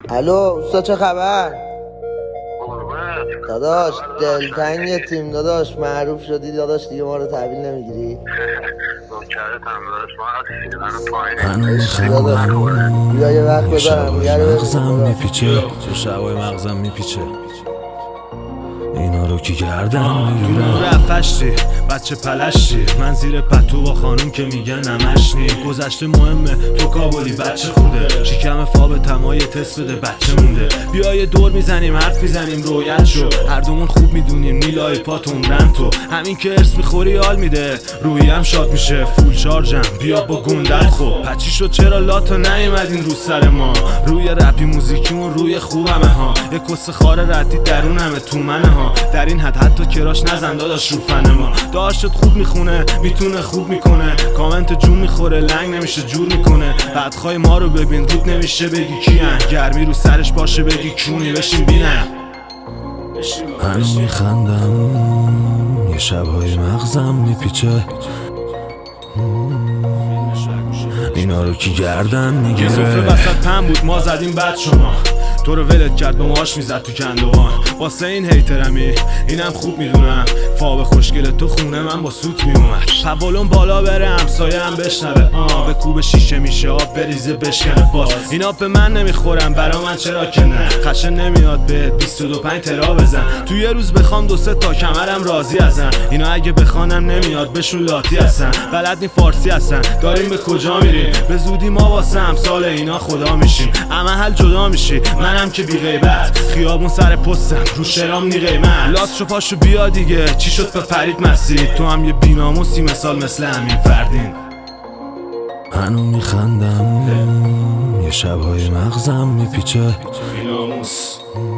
الو اوستا، چه خبر؟ داداش دلتنگ تیم داداش، معروف شدی داداش، دیگه ما رو تحویل نمیگیری؟ بیا یه وقت بذارم مغزم میپیچه، چه شبای مغزم میپیچه. اینا رو کی گردن میگیره؟ نور افشتی بچه پلشتی، من زیر پتو با خانوم که میگن نمشنی. گذشته مهمه، تو کابلی بچه خوده، شکم فاب تمایه تست بده بچه مونده. بیا یه دور میزنیم حرف میزنیم رویت شو، هر دومون خوب میدونیم نیلای پات عمرن تو. همین که ارس میخوری حال میده، روحیم شاد میشه فول شارژم. بیا با گندت خوب پچی شد، چرا لاتا نیومدین رو سر ما؟ روی رپی موزیکیمون روی خوبمه ها، یه کس خار ردی درونمه تو منه ها. در این حد حتی کراش نزن داداش رو فن ما. داشت خوب میخونه میتونه خوب میکنه، کامنت جون میخوره لنگ نمیشه جور میکنه. بعدخوای ما رو ببین رود نمیشه بگی کیان، گرمی رو سرش باشه بگی کونی بشین بینم. هنو میخندم، یه شبهای مغزم میپیچه. اینا رو کی گردن میگیره؟ یه صفحه وسط پن بود ما زدیم بعد شما، تو رو ولت کرد به ماش میزد تو کندوان. واسه این هیترمی اینم خوب میدونم، فاب خوشگل تو خونه من با سوت میومد. حوالون بالا بره همسایه هم بشنوه، به کوب شیشه میشه آب بریزه بشکنه. باش اینا به من نمیخورم، برا من چرا که نه؟ خشه نمیاد بهت 22 ترا بزن، تو یه روز بخوام 2-3 تا کمرم راضی ازن. اینا اگه بخوانم نمیاد بهشون لاتی هستن، بلد نی فارسی هستن. داریم به کجا میریم؟ به زودی ما واسه امثال اینا خدا میشیم. اما حل جدا میشی، منم که بی غیبت، خیابون سر پستم رو شرام نی قیمت. لاس شو پاشو بیا دیگه، چی شد به پرید مسیر؟ تو هم یه بیناموسی مثال مثل همین فردین. هنو میخندم، یه شبهای مغزم میپیچه. بیناموس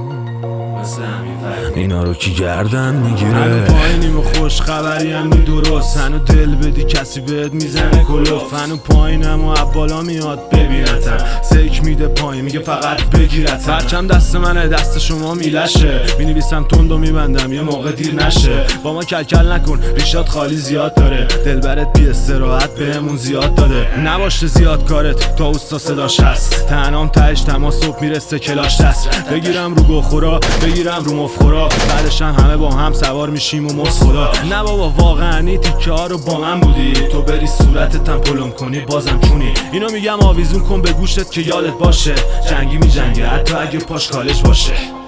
اینا رو کی گردن میگیره؟ هنو پایینیم و خوش خبری هم نی درست، هنو دل بدی کسی بهت میزنه کلوف. هنو پایینم و بالا میاد ببینتم، سیک میده پایین میگه فقط بگیرتم. هرچم دست منه دست شما میلشه، مینویسم تند و میبندم یه موقع دیر نشه. با ما کلکل نکن ریشات خالی زیاد داره، دلبرت بی استراحت بهمون زیاد داده. نباشه زیاد کارت تا اوستا صداش هست، تنام تهش تماس صبح میرسه کلاش دست. بگیرم رو گوخورا بگیرم رو مفخورا، بعدش هم همه با هم سوار میشیم و مس خدا. نه بابا واقعا تیکه ها رو با من بودی، تو بری صورتتم پلم کنی بازم چونی. اینو میگم آویزون کن به گوشت که یادت باشه، جنگی میجنگه حتی اگه پاش کالج باشه.